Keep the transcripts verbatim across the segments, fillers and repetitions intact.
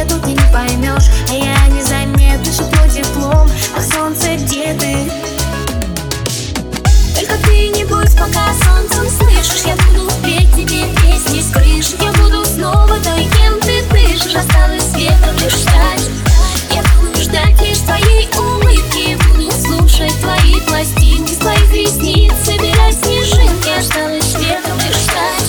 свету ты не поймешь, а я незаметно шепчу теплом: ах, солнце, где ты? Только ты не будь пока солнцем, слышишь? Я буду петь тебе песни с крыши. Я буду снова той, кем ты дышишь. Осталось ветром лишь стать. Я буду ждать лишь твоей улыбки, буду слушать твои пластинки, с твоих ресниц собирать снежинки. Осталось ветром лишь стать.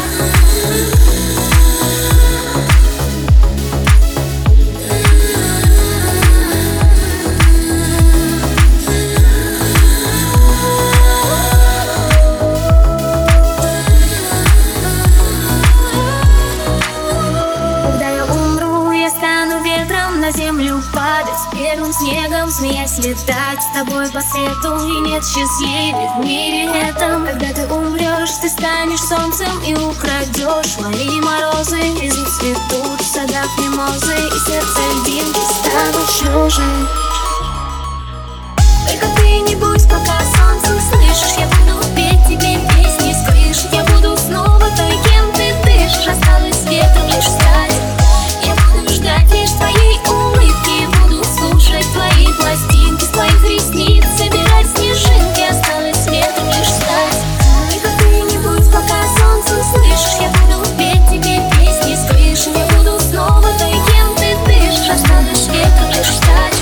На землю падать, первым снегом смеясь летать с тобой по свету, и нет счастливее в мире этом. Когда ты умрешь, ты станешь солнцем и украдешь мои морозы. Из них цветут в садах мимозы, и сердце льдинки станут жужжей. Только ты не будь пока солнцем, слышишь? Я буду петь тебе песни с крыши. Я буду снова той, кем ты дышишь. Осталось ветром лишь стать. Я буду ждать лишь твоей улыбки, буду слушать твои пластинки, с твоих ресниц собирать снежинки. Осталось ветром лишь стать. Только ты не будь пока солнцем, слышишь? Я буду петь тебе песни с крыши. Я буду снова той, кем ты дышишь. Осталось ветром лишь стать.